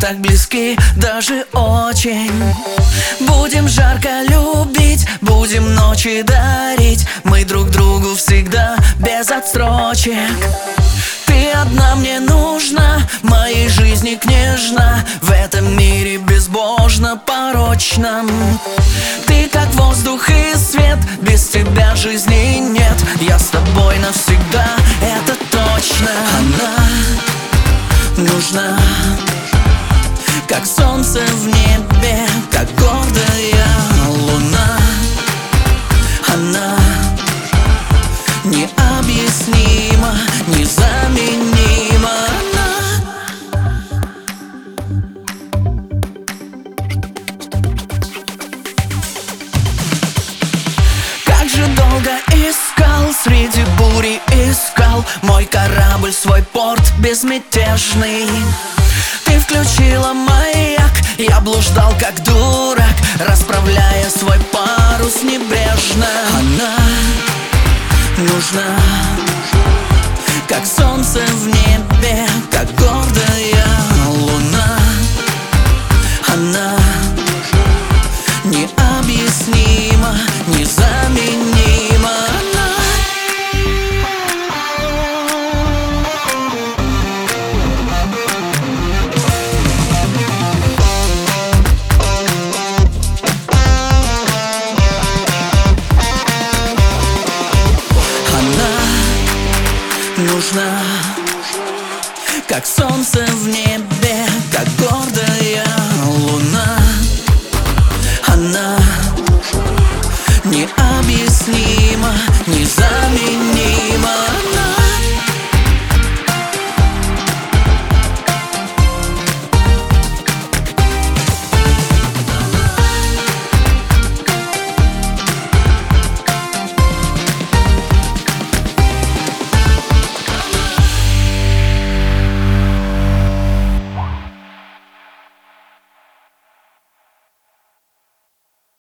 так близки, даже очень. Будем жарко любить, будем ночи дарить, мы друг другу всегда без отсрочек. Ты одна мне нужна, моей жизни княжна, в этом мире безбожно порочном. Ты как воздух и свет, без тебя жизни нет. Я с тобой навсегда, это точно. Она нужна, как солнце в небе, как гордая луна. Она необъяснима, незаменима. Как же долго искал, среди бури искал мой корабль, свой порт безмятежный. Ты включила маяк, я блуждал как дурак, расправляя свой парус небрежно. Она нужна, как солнце в небе, как гордая луна. Она необъяснима, незаменима. Нужна, как солнце в небе, как гордая луна. Она необъяснима, незаменима.